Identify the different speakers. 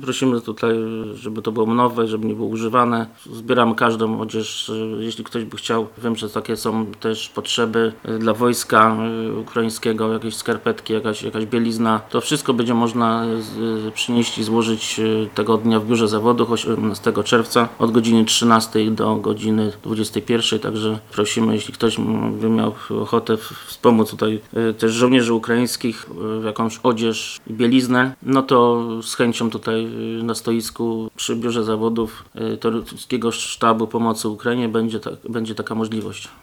Speaker 1: prosimy tutaj, żeby to było nowe, żeby nie było używane. Zbieramy każdą odzież, jeśli ktoś by chciał. Wiem, że takie są też potrzeby dla wojska ukraińskiego, jakieś skarpetki, jakaś bielizna. To wszystko będzie można przynieść i złożyć tego dnia w biurze zawodów 18 czerwca od godziny 13 do godziny 21. Także prosimy, jeśli ktoś by miał ochotę wspomóc tutaj też żołnierzy ukraińskich w jakąś odzież i bieliznę, no to z chęcią tutaj na stoisku przy biurze zawodów Toruńskiego Sztabu Pomocy Ukrainie będzie taka możliwość.